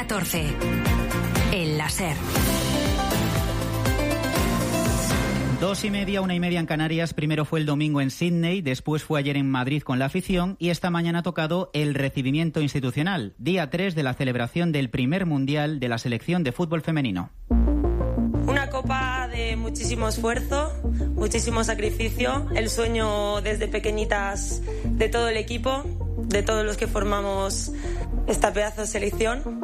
14. El láser. 2:30, 1:30 en Canarias. Primero fue el domingo en Sydney, después fue ayer en Madrid con la afición y esta mañana ha tocado el recibimiento institucional, día 3 de la celebración del primer mundial de la selección de fútbol femenino. Una copa de muchísimo esfuerzo, muchísimo sacrificio, el sueño desde pequeñitas de todo el equipo, de todos los que formamos esta pedazo de selección.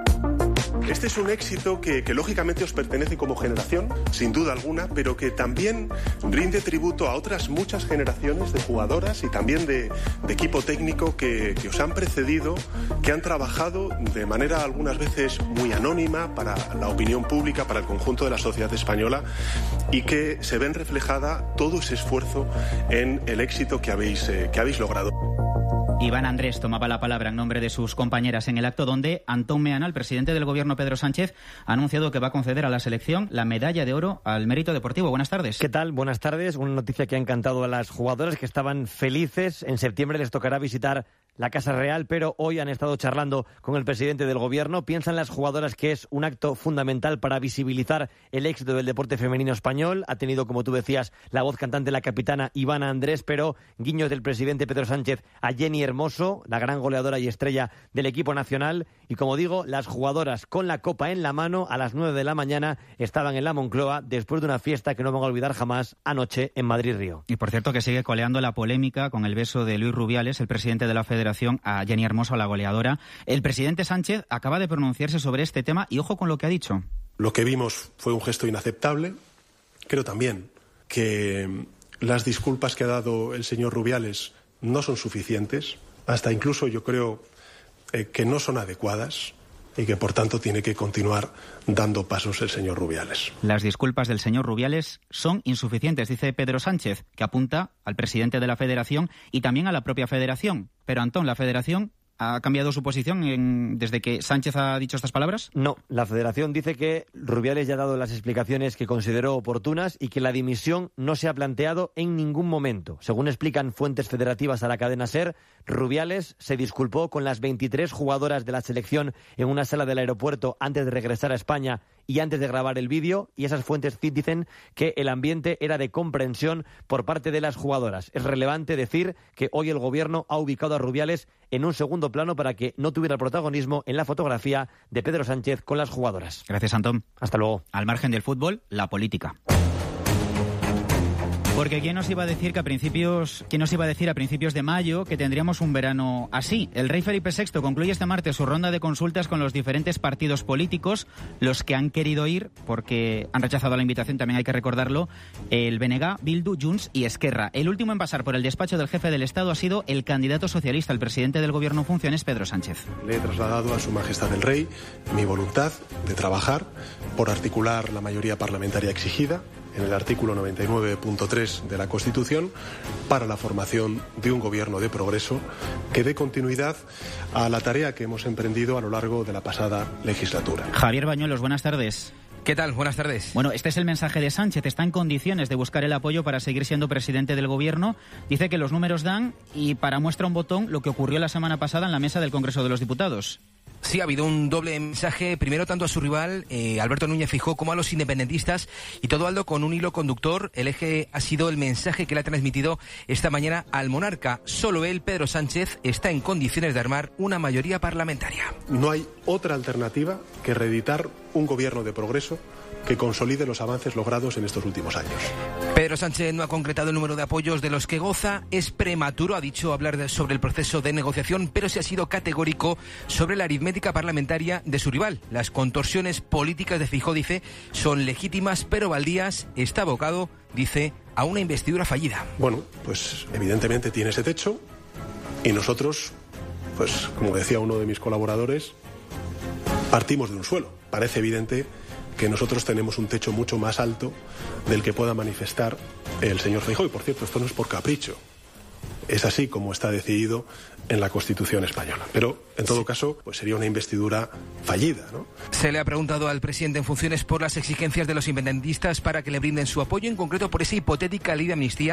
Este es un éxito que lógicamente os pertenece como generación, sin duda alguna, pero que también rinde tributo a otras muchas generaciones de jugadoras y también de equipo técnico que os han precedido, que han trabajado de manera algunas veces muy anónima para la opinión pública, para el conjunto de la sociedad española y que se ven reflejada todo ese esfuerzo en el éxito que habéis logrado. Iván Andrés tomaba la palabra en nombre de sus compañeras en el acto donde Antón Meana, el presidente del gobierno Pedro Sánchez, ha anunciado que va a conceder a la selección la medalla de oro al mérito deportivo. Buenas tardes. ¿Qué tal? Buenas tardes. Una noticia que ha encantado a las jugadoras que estaban felices. En septiembre les tocará visitar la Casa Real, pero hoy han estado charlando con el presidente del gobierno. Piensan las jugadoras que es un acto fundamental para visibilizar el éxito del deporte femenino español. Ha tenido, como tú decías, la voz cantante, la capitana Ivana Andrés, pero guiños del presidente Pedro Sánchez a Jenny Hermoso, la gran goleadora y estrella del equipo nacional. Y como digo, las jugadoras con la copa en la mano a las 9 de la mañana estaban en la Moncloa después de una fiesta que no van a olvidar jamás anoche en Madrid-Río. Y por cierto que sigue coleando la polémica con el beso de Luis Rubiales, el presidente de la Federación, a Jenny Hermoso, la goleadora. El presidente Sánchez acaba de pronunciarse sobre este tema y ojo con lo que ha dicho. Lo que vimos fue un gesto inaceptable. Creo también que las disculpas que ha dado el señor Rubiales no son suficientes. Hasta incluso yo creo que no son adecuadas y que por tanto tiene que continuar dando pasos el señor Rubiales. Las disculpas del señor Rubiales son insuficientes, dice Pedro Sánchez, que apunta al presidente de la Federación y también a la propia Federación. Pero Antón, ¿la Federación ha cambiado su posición desde que Sánchez ha dicho estas palabras? No, la Federación dice que Rubiales ya ha dado las explicaciones que consideró oportunas y que la dimisión no se ha planteado en ningún momento. Según explican fuentes federativas a la cadena SER, Rubiales se disculpó con las 23 jugadoras de la selección en una sala del aeropuerto antes de regresar a España y antes de grabar el vídeo, y esas fuentes dicen que el ambiente era de comprensión por parte de las jugadoras. Es relevante decir que hoy el gobierno ha ubicado a Rubiales en un segundo plano para que no tuviera protagonismo en la fotografía de Pedro Sánchez con las jugadoras. Gracias, Antón. Hasta luego. Al margen del fútbol, la política. Porque ¿quién nos iba a decir a principios de mayo que tendríamos un verano así? El rey Felipe VI concluye este martes su ronda de consultas con los diferentes partidos políticos, los que han querido ir, porque han rechazado la invitación, también hay que recordarlo, el BNG, Bildu, Junts y Esquerra. El último en pasar por el despacho del jefe del Estado ha sido el candidato socialista, el presidente del gobierno en funciones, Pedro Sánchez. Le he trasladado a Su Majestad el Rey mi voluntad de trabajar por articular la mayoría parlamentaria exigida en el artículo 99.3 de la Constitución para la formación de un gobierno de progreso que dé continuidad a la tarea que hemos emprendido a lo largo de la pasada legislatura. Javier Bañuelos, buenas tardes. ¿Qué tal? Buenas tardes. Bueno, este es el mensaje de Sánchez. Está en condiciones de buscar el apoyo para seguir siendo presidente del gobierno. Dice que los números dan y para muestra un botón lo que ocurrió la semana pasada en la mesa del Congreso de los Diputados. Sí, ha habido un doble mensaje, primero tanto a su rival, Alberto Núñez Feijóo, como a los independentistas, y todo, Aldo, con un hilo conductor. El eje ha sido el mensaje que le ha transmitido esta mañana al monarca. Solo él, Pedro Sánchez, está en condiciones de armar una mayoría parlamentaria. No hay otra alternativa que reeditar un gobierno de progreso que consolide los avances logrados en estos últimos años. Pedro Sánchez no ha concretado el número de apoyos de los que goza. Es prematuro, ha dicho, hablar sobre el proceso de negociación, pero sí ha sido categórico sobre la aritmética parlamentaria de su rival. Las contorsiones políticas de Feijóo, dice, son legítimas, pero Baldías está abocado, dice, a una investidura fallida. Bueno, pues evidentemente tiene ese techo y nosotros, pues como decía uno de mis colaboradores, partimos de un suelo. Parece evidente que nosotros tenemos un techo mucho más alto del que pueda manifestar el señor Feijóo. Y por cierto, esto no es por capricho. Es así como está decidido en la Constitución española. Pero, en todo caso, pues sería una investidura fallida, ¿no? Se le ha preguntado al presidente en funciones por las exigencias de los independentistas para que le brinden su apoyo, en concreto por esa hipotética ley de amnistía